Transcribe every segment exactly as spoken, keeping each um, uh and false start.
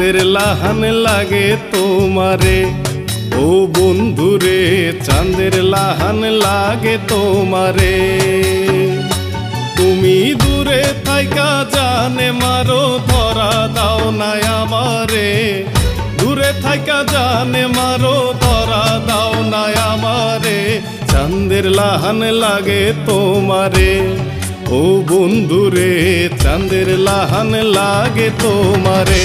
চাঁদের লাহান লাগে তোমারে ও বন্ধুরে, চাঁদের লাহান লাগে তোমারে। তুমি দূরে থাইকা জানে মারো, ধরা দাও না আমারে। দূরে থাইকা জানে মারো, ধরা দাও না আমারে। চাঁদের লাহান লাগে তোমারে ও বন্ধুরে, চাঁদের লাহান লাগে তোমারে।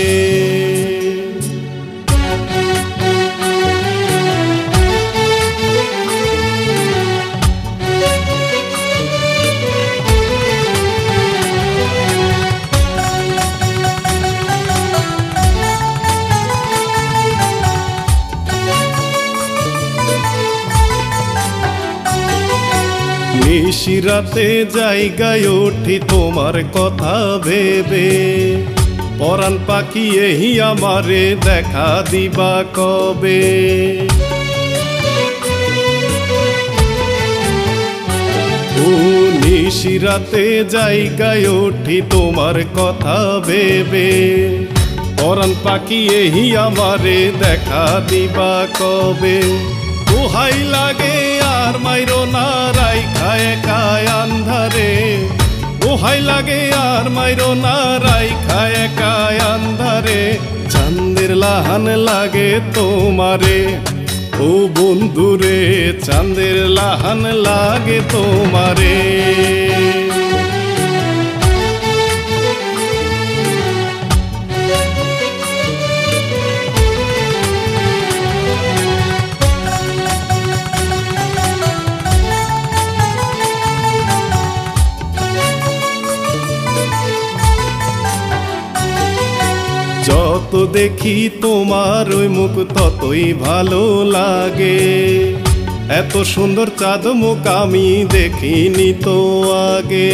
নিশিরাতে জায়গায় উঠি তোমার কথা ভেবে, পরাণ পাখি এই আমারে দেখা দিবা কবে। ও নিশিরাতে জায়গায় উঠি তোমার কথা ভেবে, পরাণ পাখি এই আমারে দেখা দিবা কবে। দোহাই লাগে আর মাইরো না রাইখা একা আন্ধারে। দোহাই লাগে আর মাইরো না রাইখা একা আন্ধারে। চাঁদের লাহান লাগে তোমারে ও বন্ধুরে, চাঁদের লাহান লাগে তোমারে। যত দেখি তোমার ওই মুখ ততই ভালো লাগে। এত সুন্দর চাঁদ মুখ আমি দেখিনি তো আগে।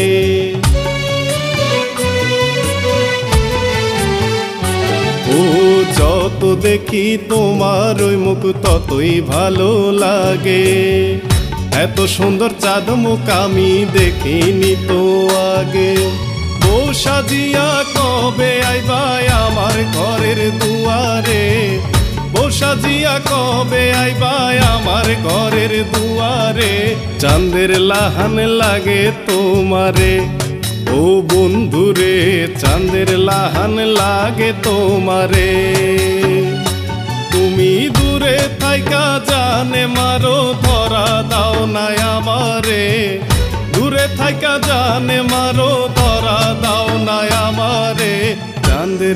ও যত দেখি তোমার ওই মুখ ততই ভালো লাগে। এত সুন্দর চাঁদ মুখ আমি দেখিনি তো আগে। বউ সাজিয়া কবে আইবা আমার ঘরের দুয়ারে। বউ সাজিয়া কবে আইবা আমার ঘরের দুয়ারে। চাঁদের লাহান লাগে তোমারে ও বন্ধুরে, চাঁদের লাহান লাগে তোমারে। তুমি দূরে থাইকা জানে মারো, ধরা দাও না আমারে। দূরে থাইকা জানে মারো, ধরা দাও না আমারে। চাঁদের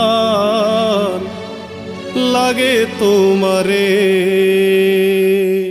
লাহান লাগে তোমারে।